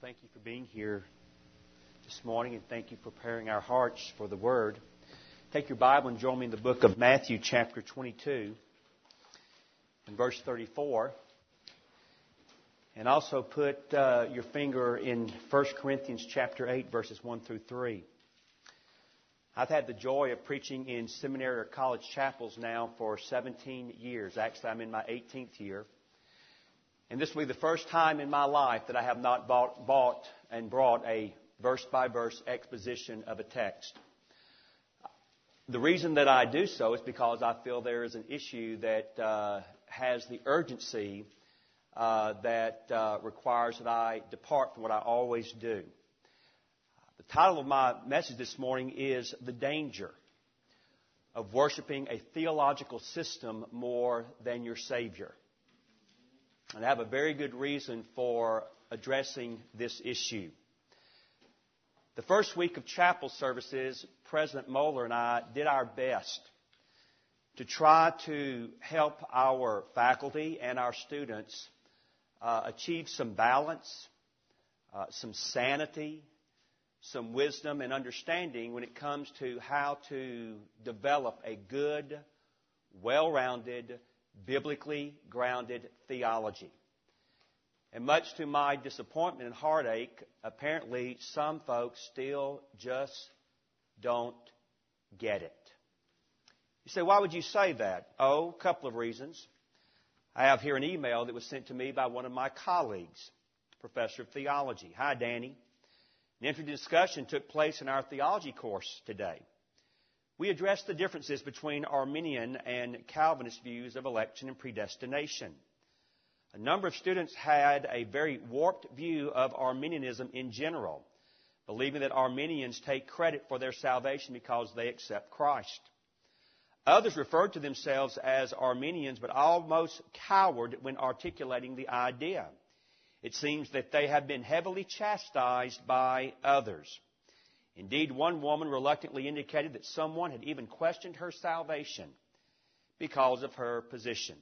Thank you for being here this morning, and thank you for preparing our hearts for the Word. Take your Bible and join me in the book of Matthew, chapter 22, and verse 34. And also put your finger in 1 Corinthians chapter 8, verses 1 through 3. I've had the joy of preaching in seminary or college chapels now for 17 years. Actually, I'm in my 18th year. And this will be the first time in my life that I have not bought and brought a verse-by-verse exposition of a text. The reason that I do so is because I feel there is an issue that has the urgency that requires that I depart from what I always do. The title of my message this morning is The Danger of Worshiping a Theological System More Than Your Savior. And I have a very good reason for addressing this issue. The first week of chapel services, President Moeller and I did our best to try to help our faculty and our students achieve some balance, some sanity, some wisdom and understanding when it comes to how to develop a good, well-rounded, biblically grounded theology. And much to my disappointment and heartache, apparently some folks still just don't get it. You say, why would you say that? Oh, a couple of reasons. I have here an email that was sent to me by one of my colleagues, professor of theology. Hi, Danny. An interesting discussion took place in our theology course today. We addressed the differences between Arminian and Calvinist views of election and predestination. A number of students had a very warped view of Arminianism in general, believing that Arminians take credit for their salvation because they accept Christ. Others referred to themselves as Arminians, but almost cowered when articulating the idea. It seems that they have been heavily chastised by others. Indeed, one woman reluctantly indicated that someone had even questioned her salvation because of her position.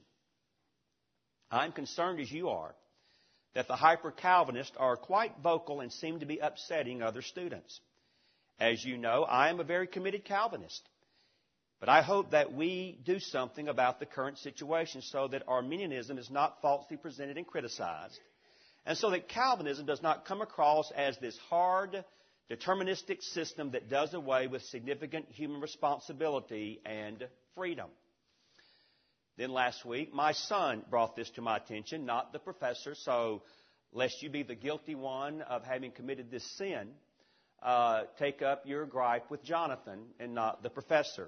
I'm concerned, as you are, that the hyper-Calvinists are quite vocal and seem to be upsetting other students. As you know, I am a very committed Calvinist. But I hope that we do something about the current situation so that Arminianism is not falsely presented and criticized, and so that Calvinism does not come across as this hard, deterministic system that does away with significant human responsibility and freedom. Then last week, my son brought this to my attention, not the professor, so lest you be the guilty one of having committed this sin, take up your gripe with Jonathan and not the professor.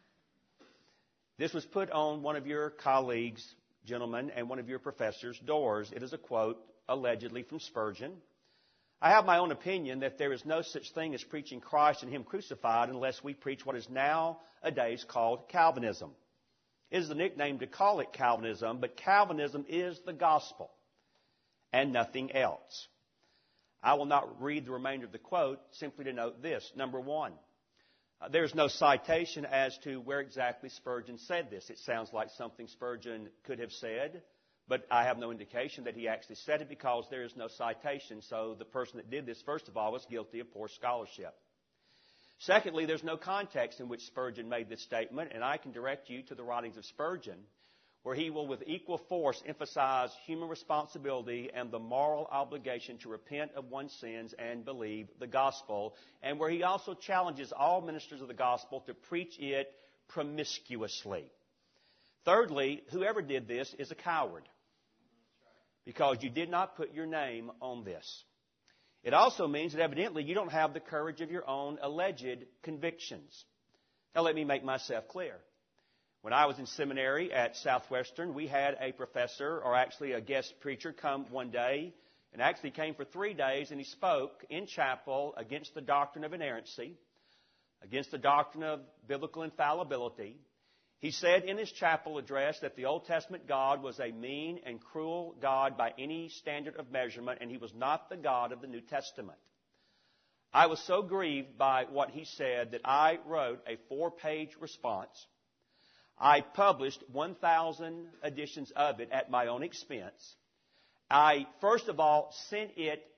This was put on one of your colleagues, gentlemen, and one of your professors' doors. It is a quote, allegedly from Spurgeon. I have my own opinion that there is no such thing as preaching Christ and Him crucified unless we preach what is nowadays called Calvinism. It is the nickname to call it Calvinism, but Calvinism is the gospel and nothing else. I will not read the remainder of the quote, simply to note this. Number one, there's no citation as to where exactly Spurgeon said this. It sounds like something Spurgeon could have said, but I have no indication that he actually said it because there is no citation. So the person that did this, first of all, was guilty of poor scholarship. Secondly, there's no context in which Spurgeon made this statement, and I can direct you to the writings of Spurgeon, where he will with equal force emphasize human responsibility and the moral obligation to repent of one's sins and believe the gospel, and where he also challenges all ministers of the gospel to preach it promiscuously. Thirdly, whoever did this is a coward, because you did not put your name on this. It also means that evidently you don't have the courage of your own alleged convictions. Now let me make myself clear. When I was in seminary at Southwestern, we had a professor, or actually a guest preacher, come one day, and actually came for 3 days, and he spoke in chapel against the doctrine of inerrancy, against the doctrine of biblical infallibility. He said in his chapel address that the Old Testament God was a mean and cruel God by any standard of measurement, and He was not the God of the New Testament. I was so grieved by what he said that I wrote a 4-page response. I published 1,000 editions of it at my own expense. I, first of all, sent it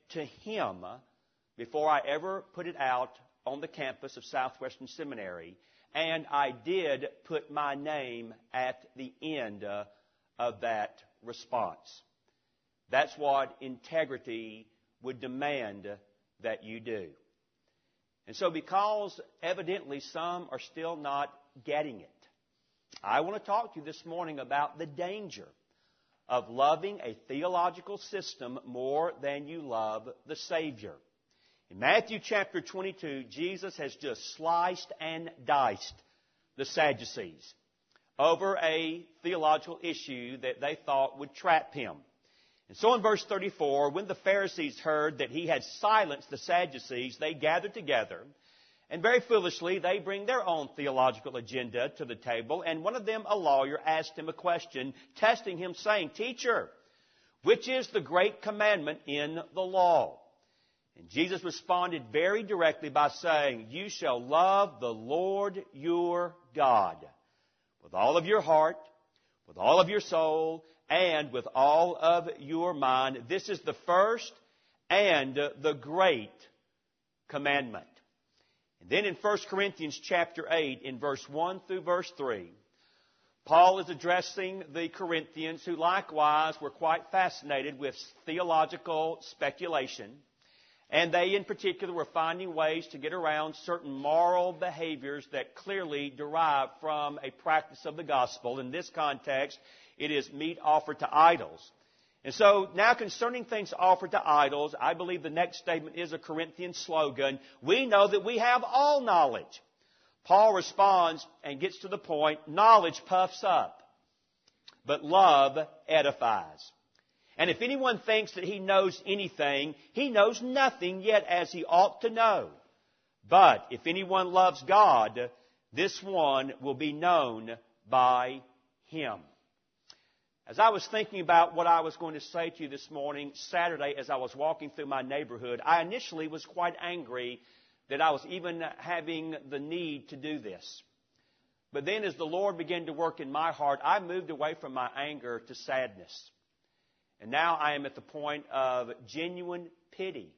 to him before I ever put it out on the campus of Southwestern Seminary, and I did put my name at the end of that response. That's what integrity would demand that you do. And so because evidently some are still not getting it, I want to talk to you this morning about the danger of loving a theological system more than you love the Savior. In Matthew chapter 22, Jesus has just sliced and diced the Sadducees over a theological issue that they thought would trap him. And so in verse 34, when the Pharisees heard that he had silenced the Sadducees, they gathered together, and very foolishly they bring their own theological agenda to the table, and one of them, a lawyer, asked him a question, testing him, saying, "Teacher, which is the great commandment in the law?" And Jesus responded very directly by saying, "You shall love the Lord your God with all of your heart, with all of your soul, and with all of your mind. This is the first and the great commandment." And then in 1 Corinthians chapter 8, in verse 1 through verse 3, Paul is addressing the Corinthians who likewise were quite fascinated with theological speculation. And they in particular were finding ways to get around certain moral behaviors that clearly derive from a practice of the gospel. In this context, it is meat offered to idols. And so now concerning things offered to idols, I believe the next statement is a Corinthian slogan. We know that we have all knowledge. Paul responds and gets to the point, knowledge puffs up, but love edifies. And if anyone thinks that he knows anything, he knows nothing yet as he ought to know. But if anyone loves God, this one will be known by him. As I was thinking about what I was going to say to you this morning, Saturday, as I was walking through my neighborhood, I initially was quite angry that I was even having the need to do this. But then as the Lord began to work in my heart, I moved away from my anger to sadness. And now I am at the point of genuine pity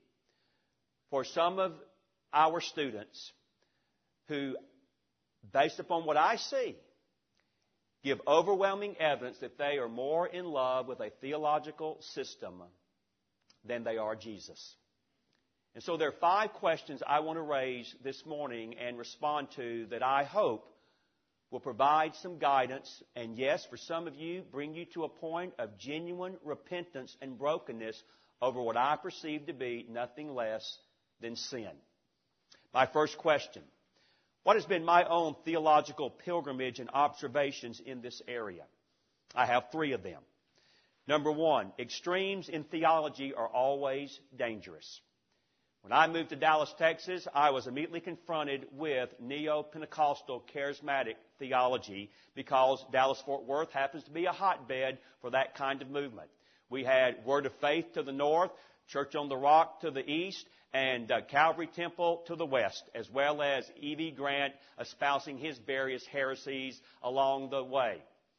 for some of our students who, based upon what I see, give overwhelming evidence that they are more in love with a theological system than they are Jesus. And so there are 5 questions I want to raise this morning and respond to that I hope will provide some guidance, and yes, for some of you, bring you to a point of genuine repentance and brokenness over what I perceive to be nothing less than sin. My first question: what has been my own theological pilgrimage and observations in this area? I have 3 of them. Number 1, extremes in theology are always dangerous. When I moved to Dallas, Texas, I was immediately confronted with neo-Pentecostal charismatic theology because Dallas-Fort Worth happens to be a hotbed for that kind of movement. We had Word of Faith to the north, Church on the Rock to the east, and Calvary Temple to the west, as well as E.V. Grant espousing his various heresies along the way.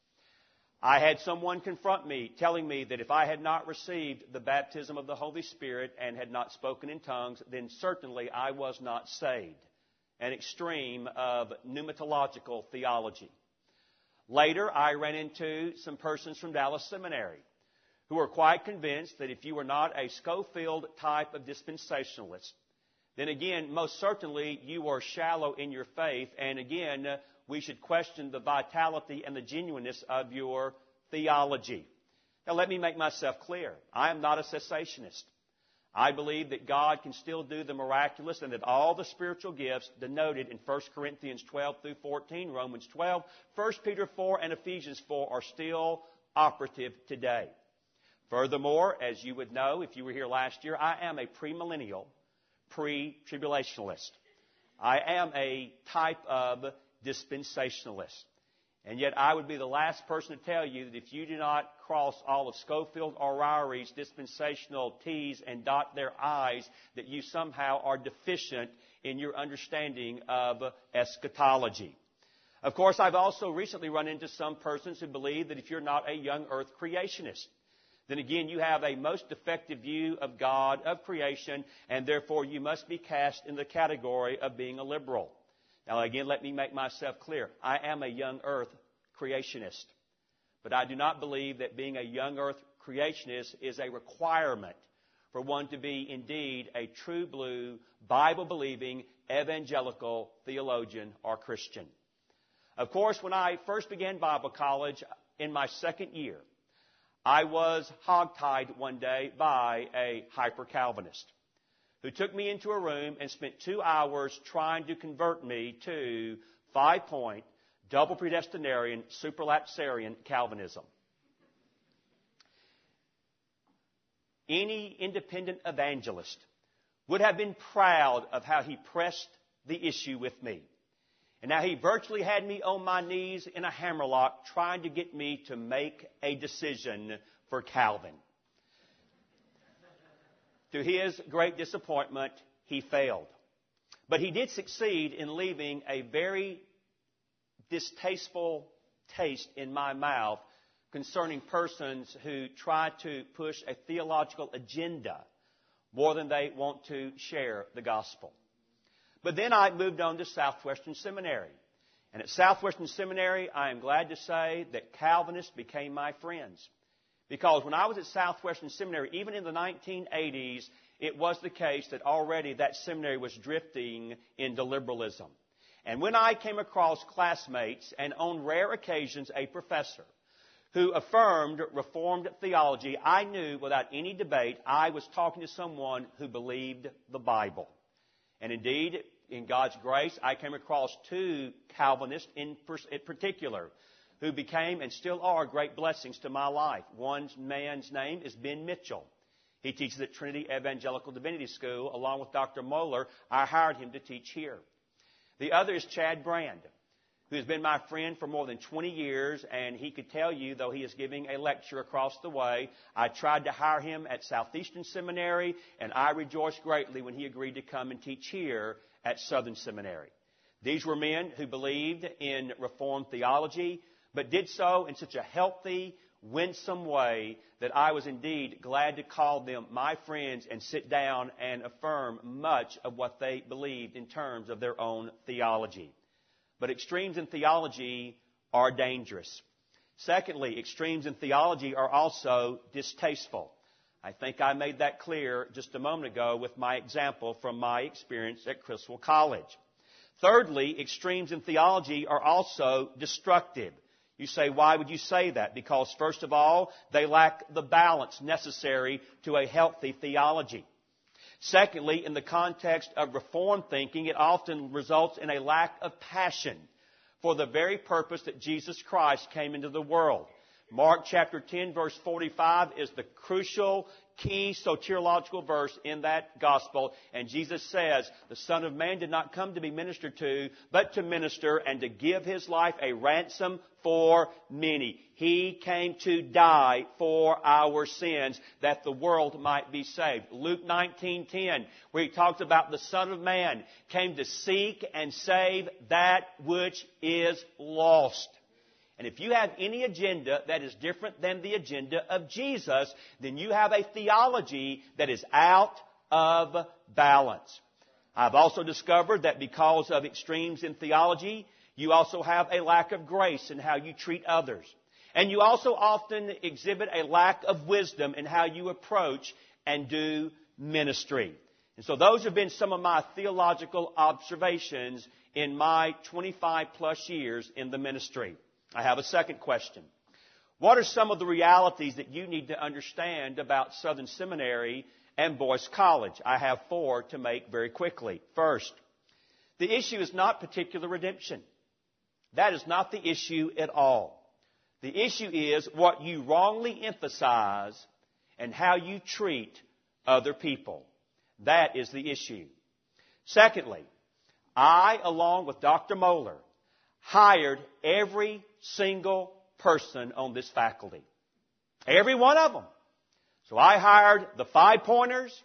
I had someone confront me, telling me that if I had not received the baptism of the Holy Spirit and had not spoken in tongues, then certainly I was not saved. An extreme of pneumatological theology. Later, I ran into some persons from Dallas Seminary who were quite convinced that if you were not a Schofield type of dispensationalist, then again, most certainly you are shallow in your faith, and again, we should question the vitality and the genuineness of your theology. Now, let me make myself clear. I am not a cessationist. I believe that God can still do the miraculous and that all the spiritual gifts denoted in 1 Corinthians 12 through 14, Romans 12, 1 Peter 4, and Ephesians 4 are still operative today. Furthermore, as you would know if you were here last year, I am a premillennial, pre-tribulationalist. I am a type of dispensationalist. And yet I would be the last person to tell you that if you do not cross all of Schofield or Ryrie's dispensational T's and dot their I's, that you somehow are deficient in your understanding of eschatology. Of course, I've also recently run into some persons who believe that if you're not a young earth creationist, then again you have a most defective view of God, of creation, and therefore you must be cast in the category of being a liberal. Now again, let me make myself clear. I am a young earth creationist. But I do not believe that being a young earth creationist is a requirement for one to be indeed a true blue, Bible-believing, evangelical theologian or Christian. Of course, when I first began Bible college in my second year, I was hogtied one day by a hyper-Calvinist who took me into a room and spent 2 hours trying to convert me to 5-point, double predestinarian, superlapsarian Calvinism. Any independent evangelist would have been proud of how he pressed the issue with me. And now he virtually had me on my knees in a hammerlock trying to get me to make a decision for Calvin. To his great disappointment, he failed. But he did succeed in leaving a very distasteful taste in my mouth concerning persons who try to push a theological agenda more than they want to share the gospel. But then I moved on to Southwestern Seminary. And at Southwestern Seminary, I am glad to say that Calvinists became my friends. Because when I was at Southwestern Seminary, even in the 1980s, it was the case that already that seminary was drifting into liberalism. And when I came across classmates, and on rare occasions a professor, who affirmed Reformed theology, I knew without any debate I was talking to someone who believed the Bible. And indeed, in God's grace, I came across 2 Calvinists in particular who became and still are great blessings to my life. One man's name is Ben Mitchell. He teaches at Trinity Evangelical Divinity School. Along with Dr. Moeller, I hired him to teach here. The other is Chad Brand, who has been my friend for more than 20 years, and he could tell you, though he is giving a lecture across the way, I tried to hire him at Southeastern Seminary, and I rejoiced greatly when he agreed to come and teach here at Southern Seminary. These were men who believed in Reformed theology, but did so in such a healthy, winsome way that I was indeed glad to call them my friends and sit down and affirm much of what they believed in terms of their own theology. But extremes in theology are dangerous. Secondly, extremes in theology are also distasteful. I think I made that clear just a moment ago with my example from my experience at Criswell College. Thirdly, extremes in theology are also destructive. You say, why would you say that? Because, first of all, they lack the balance necessary to a healthy theology. Secondly, in the context of Reformed thinking, it often results in a lack of passion for the very purpose that Jesus Christ came into the world. Mark chapter 10, verse 45 is the crucial, key soteriological verse in that gospel. And Jesus says, the Son of Man did not come to be ministered to, but to minister and to give His life a ransom for many. He came to die for our sins, that the world might be saved. Luke 19:10, where He talks about the Son of Man came to seek and save that which is lost. And if you have any agenda that is different than the agenda of Jesus, then you have a theology that is out of balance. I've also discovered that because of extremes in theology, you also have a lack of grace in how you treat others. And you also often exhibit a lack of wisdom in how you approach and do ministry. And so those have been some of my theological observations in my 25 plus years in the ministry. I have a second question. What are some of the realities that you need to understand about Southern Seminary and Boyce College? I have 4 to make very quickly. First, the issue is not particular redemption. That is not the issue at all. The issue is what you wrongly emphasize and how you treat other people. That is the issue. Secondly, I, along with Dr. Moeller, hired every single person on this faculty. Every one of them. So I hired the 5-pointers.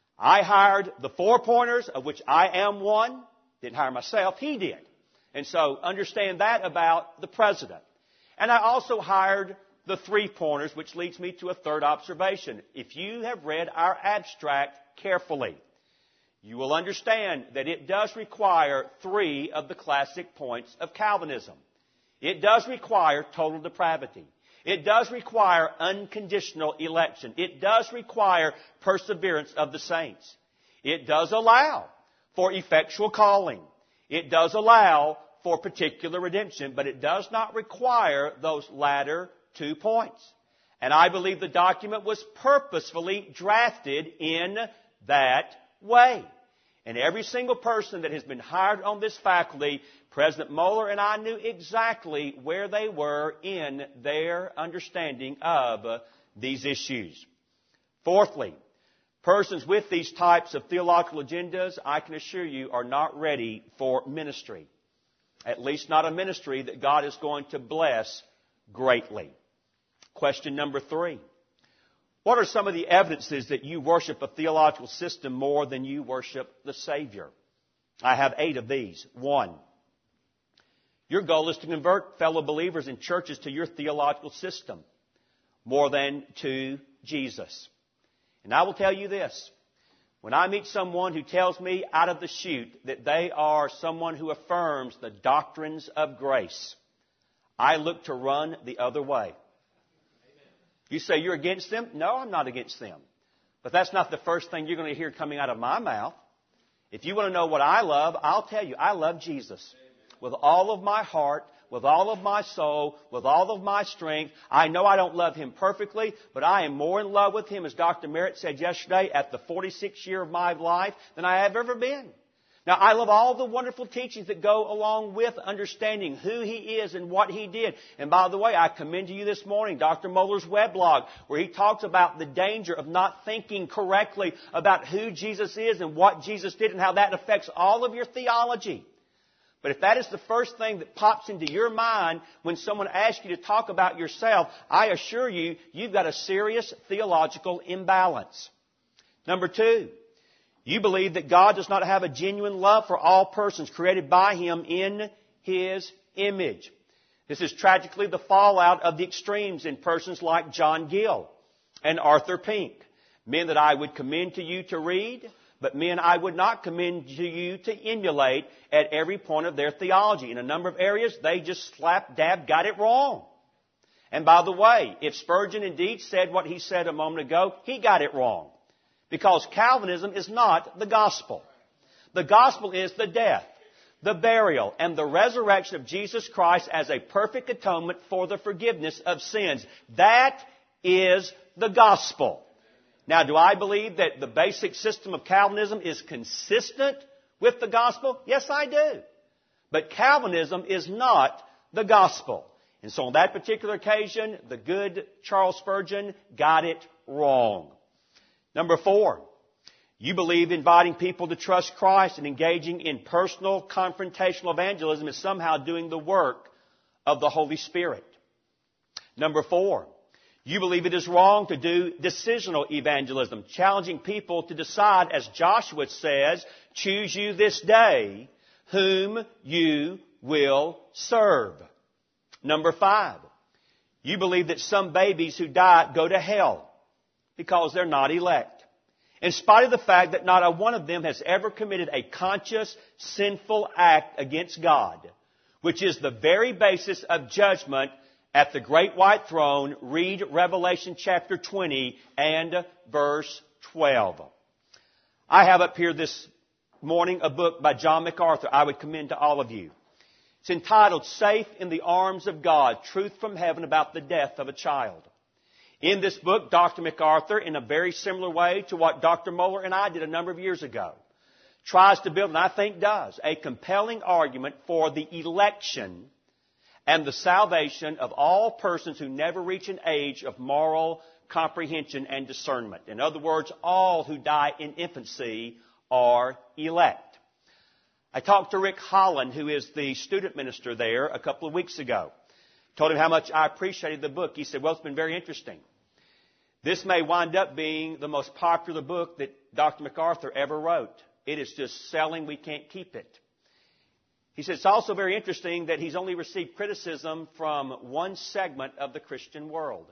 I hired the 4-pointers, of which I am one. Didn't hire myself. He did. And so understand that about the president. And I also hired the 3 pointers, which leads me to a third observation. If you have read our abstract carefully, you will understand that it does require 3 of the classic points of Calvinism. It does require total depravity. It does require unconditional election. It does require perseverance of the saints. It does allow for effectual calling. It does allow for particular redemption, but it does not require those latter 2 points. And I believe the document was purposefully drafted in that way. And every single person that has been hired on this faculty, President Moeller and I knew exactly where they were in their understanding of these issues. Fourthly, persons with these types of theological agendas, I can assure you, are not ready for ministry. At least not a ministry that God is going to bless greatly. Question number 3. What are some of the evidences that you worship a theological system more than you worship the Savior? I have 8 of these. 1. Your goal is to convert fellow believers in churches to your theological system more than to Jesus. And I will tell you this. When I meet someone who tells me out of the chute that they are someone who affirms the doctrines of grace, I look to run the other way. You say you're against them? No, I'm not against them. But that's not the first thing you're going to hear coming out of my mouth. If you want to know what I love, I'll tell you, I love Jesus. With all of my heart, with all of my soul, with all of my strength. I know I don't love Him perfectly, but I am more in love with Him, as Dr. Merritt said yesterday, at the 46th year of my life than I have ever been. Now, I love all the wonderful teachings that go along with understanding who He is and what He did. And by the way, I commend to you this morning Dr. Moeller's weblog, where he talks about the danger of not thinking correctly about who Jesus is and what Jesus did and how that affects all of your theology. But if that is the first thing that pops into your mind when someone asks you to talk about yourself, I assure you, you've got a serious theological imbalance. Number 2, you believe that God does not have a genuine love for all persons created by Him in His image. This is tragically the fallout of the extremes in persons like John Gill and Arthur Pink, men that I would commend to you to read, but men I would not commend to you to emulate at every point of their theology. In a number of areas, they just slap-dab got it wrong. And by the way, if Spurgeon indeed said what he said a moment ago, he got it wrong. Because Calvinism is not the gospel. The gospel is the death, the burial, and the resurrection of Jesus Christ as a perfect atonement for the forgiveness of sins. That is the gospel. Now, do I believe that the basic system of Calvinism is consistent with the gospel? Yes, I do. But Calvinism is not the gospel. And so on that particular occasion, the good Charles Spurgeon got it wrong. Number 4, you believe inviting people to trust Christ and engaging in personal confrontational evangelism is somehow doing the work of the Holy Spirit. Number 4, you believe it is wrong to do decisional evangelism, challenging people to decide, as Joshua says, choose you this day whom you will serve. Number 5, you believe that some babies who die go to hell because they're not elect, in spite of the fact that not a one of them has ever committed a conscious, sinful act against God, which is the very basis of judgment at the great white throne. Read Revelation chapter 20 and verse 12. I have up here this morning a book by John MacArthur I would commend to all of you. It's entitled Safe in the Arms of God, Truth from Heaven About the Death of a Child. In this book, Dr. MacArthur, in a very similar way to what Dr. Moeller and I did a number of years ago, tries to build, and I think does, a compelling argument for the election and the salvation of all persons who never reach an age of moral comprehension and discernment. In other words, all who die in infancy are elect. I talked to Rick Holland, who is the student minister there, a couple of weeks ago. Told him how much I appreciated the book. He said, well, it's been very interesting. This may wind up being the most popular book that Dr. MacArthur ever wrote. It is just selling. We can't keep it. He said it's also very interesting that he's only received criticism from one segment of the Christian world,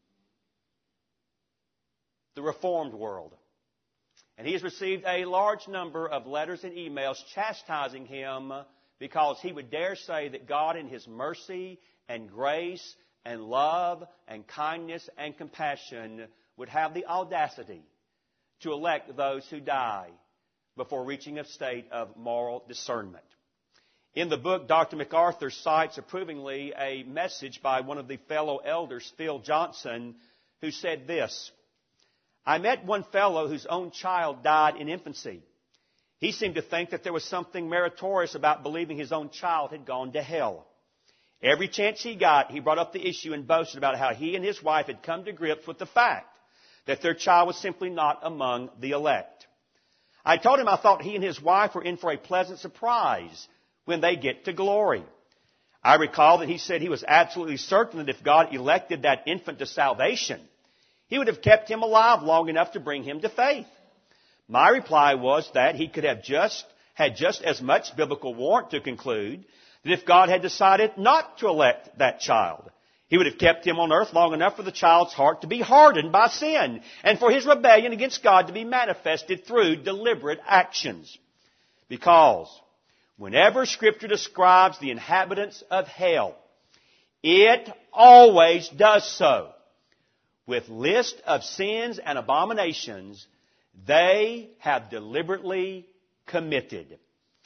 the Reformed world. And he has received a large number of letters and emails chastising him because he would dare say that God in His mercy and grace and love and kindness and compassion would have the audacity to elect those who die before reaching a state of moral discernment. In the book, Dr. MacArthur cites approvingly a message by one of the fellow elders, Phil Johnson, who said this: I met one fellow whose own child died in infancy. He seemed to think that there was something meritorious about believing his own child had gone to hell. Every chance he got, he brought up the issue and boasted about how he and his wife had come to grips with the fact that their child was simply not among the elect. I told him I thought he and his wife were in for a pleasant surprise when they get to glory. I recall that he said he was absolutely certain that if God elected that infant to salvation, He would have kept him alive long enough to bring him to faith. My reply was that he could have had just as much biblical warrant to conclude that if God had decided not to elect that child, He would have kept him on earth long enough for the child's heart to be hardened by sin and for his rebellion against God to be manifested through deliberate actions. Because whenever Scripture describes the inhabitants of hell, it always does so with list of sins and abominations they have deliberately committed.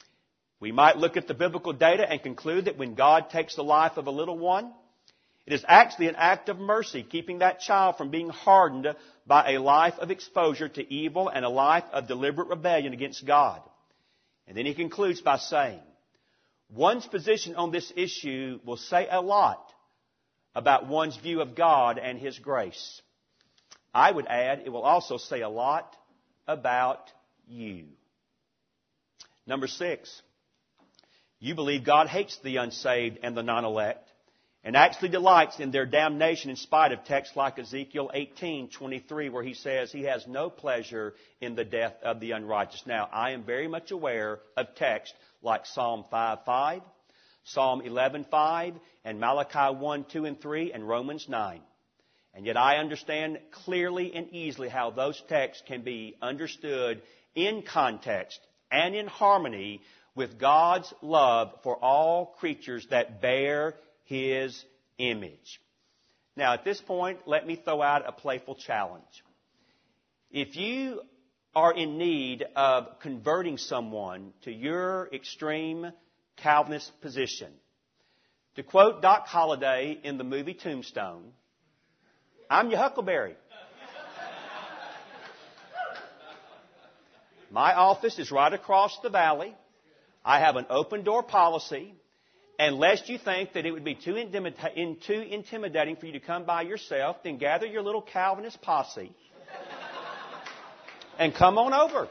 We might look at the biblical data and conclude that when God takes the life of a little one, it is actually an act of mercy, keeping that child from being hardened by a life of exposure to evil and a life of deliberate rebellion against God. And then he concludes by saying, one's position on this issue will say a lot about one's view of God and His grace. I would add, it will also say a lot about you. Number 6, you believe God hates the unsaved and the non-elect and actually delights in their damnation in spite of texts like Ezekiel 18:23, where He says He has no pleasure in the death of the unrighteous. Now, I am very much aware of texts like Psalm 5:5, Psalm 11:5, and Malachi 1:2 and 3, and Romans 9. And yet I understand clearly and easily how those texts can be understood in context and in harmony with God's love for all creatures that bear His image. Now, at this point, let me throw out a playful challenge. If you are in need of converting someone to your extreme Calvinist position, to quote Doc Holliday in the movie Tombstone, I'm your Huckleberry. My office is right across the valley. I have an open door policy. And lest you think that it would be too intimidating for you to come by yourself, then gather your little Calvinist posse and come on over.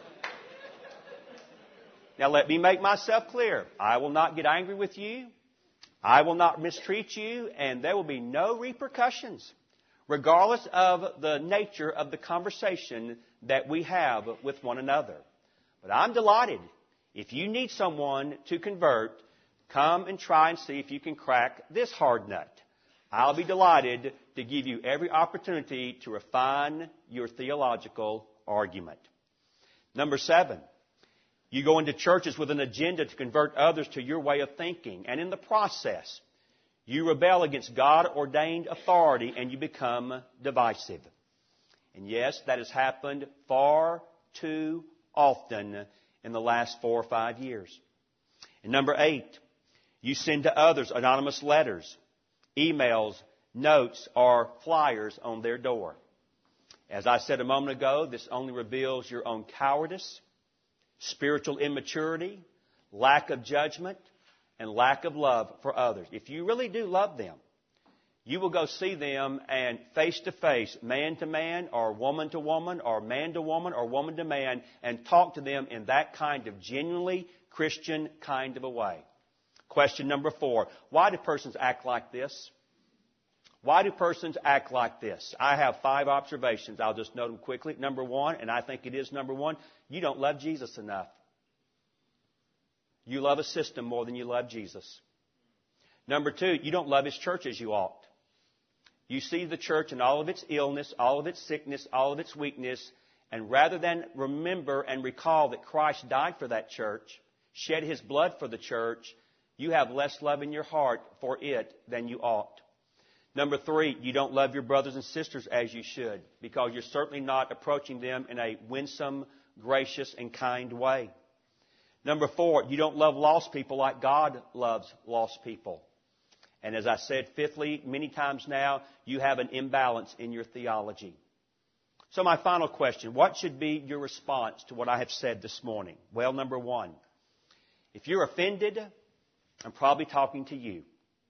Now let me make myself clear. I will not get angry with you. I will not mistreat you. And there will be no repercussions, regardless of the nature of the conversation that we have with one another. But I'm delighted. If you need someone to convert, come and try and see if you can crack this hard nut. I'll be delighted to give you every opportunity to refine your theological argument. Number 7, you go into churches with an agenda to convert others to your way of thinking. And in the process, you rebel against God-ordained authority and you become divisive. And yes, that has happened far too often in the last 4 or 5 years. And number 8, you send to others anonymous letters, emails, notes, or flyers on their door. As I said a moment ago, this only reveals your own cowardice, spiritual immaturity, lack of judgment, and lack of love for others. If you really do love them, you will go see them and face to face, man to man, or woman to woman, or man to woman, or woman to man, and talk to them in that kind of genuinely Christian kind of a way. Question number 4. Why do persons act like this? Why do persons act like this? I have 5 observations. I'll just note them quickly. Number 1, and I think it is number 1, you don't love Jesus enough. You love a system more than you love Jesus. Number two, you don't love His church as you ought. You see the church in all of its illness, all of its sickness, all of its weakness, and rather than remember and recall that Christ died for that church, shed His blood for the church, you have less love in your heart for it than you ought. Number three, you don't love your brothers and sisters as you should, because you're certainly not approaching them in a winsome, gracious, and kind way. Number four, you don't love lost people like God loves lost people. And as I said, fifthly, many times now, you have an imbalance in your theology. So my final question, what should be your response to what I have said this morning? Well, number one, if you're offended, I'm probably talking to you.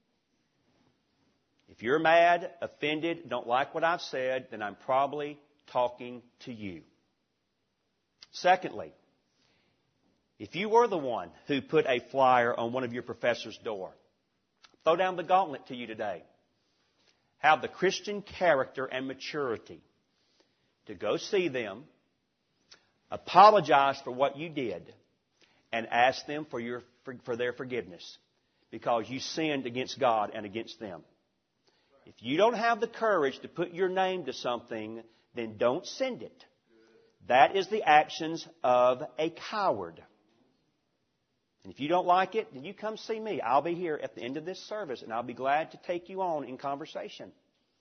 If you're mad, offended, don't like what I've said, then I'm probably talking to you. Secondly, if you were the one who put a flyer on one of your professor's door, throw down the gauntlet to you today. Have the Christian character and maturity to go see them, apologize for what you did, and ask them for their forgiveness, because you sinned against God and against them. If you don't have the courage to put your name to something, then don't send it. That is the actions of a coward. And if you don't like it, then you come see me. I'll be here at the end of this service, and I'll be glad to take you on in conversation.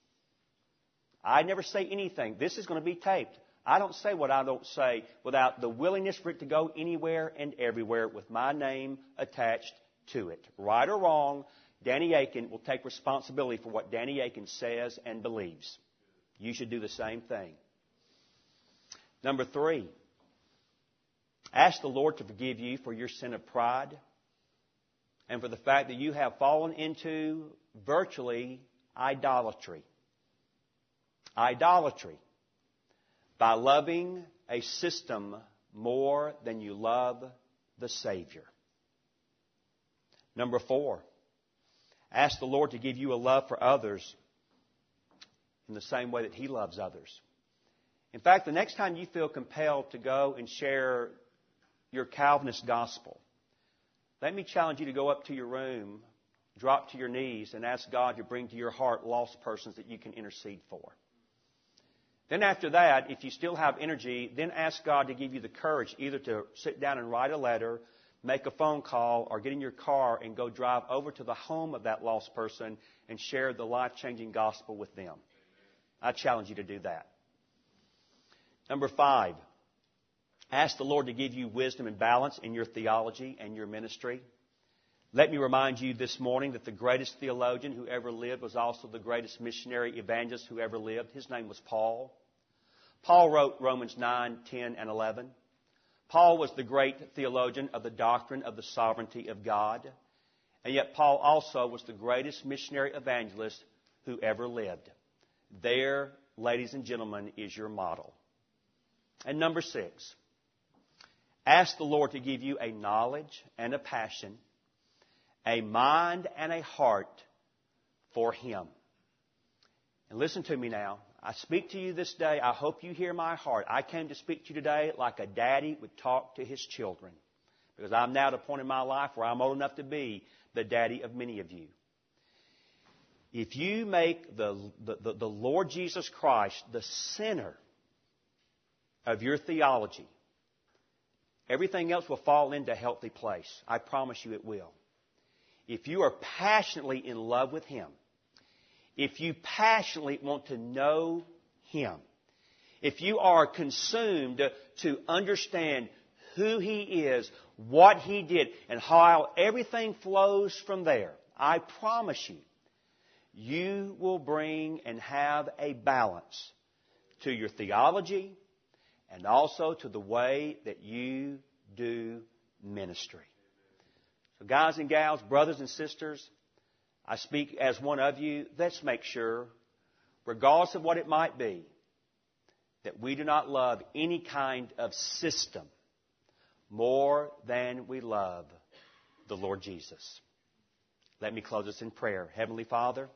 I never say anything. This is going to be taped. I don't say what I don't say without the willingness for it to go anywhere and everywhere with my name attached to it. Right or wrong, Danny Akin will take responsibility for what Danny Akin says and believes. You should do the same thing. Number three, ask the Lord to forgive you for your sin of pride and for the fact that you have fallen into virtually idolatry. Idolatry. By loving a system more than you love the Savior. Number four, ask the Lord to give you a love for others in the same way that He loves others. In fact, the next time you feel compelled to go and share your Calvinist gospel, let me challenge you to go up to your room, drop to your knees, and ask God to bring to your heart lost persons that you can intercede for. Then after that, if you still have energy, then ask God to give you the courage either to sit down and write a letter, make a phone call, or get in your car and go drive over to the home of that lost person and share the life-changing gospel with them. I challenge you to do that. Number five, ask the Lord to give you wisdom and balance in your theology and your ministry. Let me remind you this morning that the greatest theologian who ever lived was also the greatest missionary evangelist who ever lived. His name was Paul. Paul wrote Romans 9, 10, and 11. Paul was the great theologian of the doctrine of the sovereignty of God. And yet Paul also was the greatest missionary evangelist who ever lived. There, ladies and gentlemen, is your model. And number six, ask the Lord to give you a knowledge and a passion, a mind and a heart for Him. And listen to me now. I speak to you this day. I hope you hear my heart. I came to speak to you today like a daddy would talk to his children, because I'm now at a point in my life where I'm old enough to be the daddy of many of you. If you make the Lord Jesus Christ the center of your theology, everything else will fall into a healthy place. I promise you it will. If you are passionately in love with Him, if you passionately want to know Him, if you are consumed to understand who He is, what He did, and how everything flows from there, I promise you, you will bring and have a balance to your theology and also to the way that you do ministry. So guys and gals, brothers and sisters, I speak as one of you. Let's make sure, regardless of what it might be, that we do not love any kind of system more than we love the Lord Jesus. Let me close this in prayer. Heavenly Father,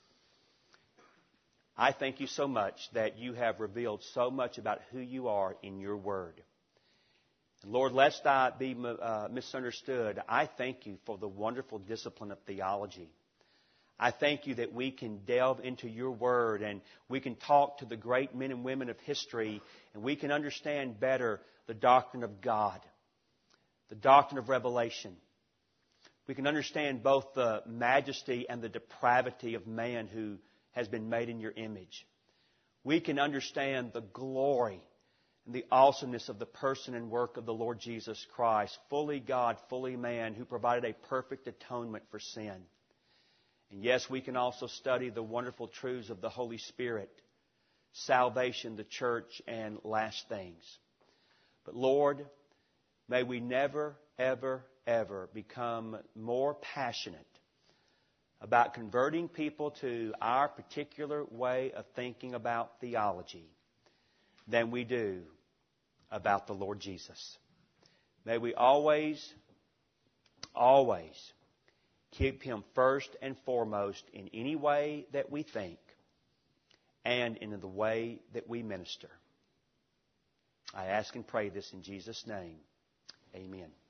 I thank you so much that you have revealed so much about who you are in your word. And Lord, lest I be misunderstood, I thank you for the wonderful discipline of theology. I thank you that we can delve into your word and we can talk to the great men and women of history and we can understand better the doctrine of God, the doctrine of revelation. We can understand both the majesty and the depravity of man who has been made in your image. We can understand the glory and the awesomeness of the person and work of the Lord Jesus Christ, fully God, fully man, who provided a perfect atonement for sin. And yes, we can also study the wonderful truths of the Holy Spirit, salvation, the church, and last things. But Lord, may we never, ever, ever become more passionate about converting people to our particular way of thinking about theology than we do about the Lord Jesus. May we always, always keep Him first and foremost in any way that we think and in the way that we minister. I ask and pray this in Jesus' name. Amen.